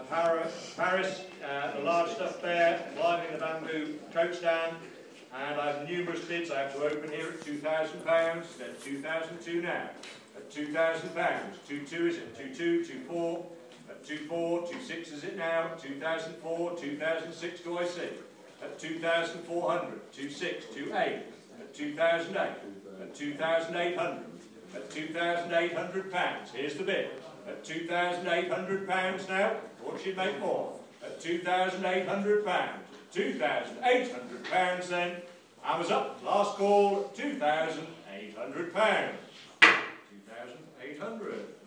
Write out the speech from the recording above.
Paris, the large stuff there, lining the bamboo coat stand, and I have numerous bids I have to open here at £2,000, then 2,002 now, at £2,000, 2,2 is it, 2,2, 2,4, at 2,4, 2,6 is it now, 2,004, 2,006 do I see, at 2,400, 2,6, 2,8, at 2,008, at 2,800, at £2,800, here's the bid, at £2,800 now, or she'd make more, at £2,800, £2,800 then, I was up, last call, £2,800, 2,800.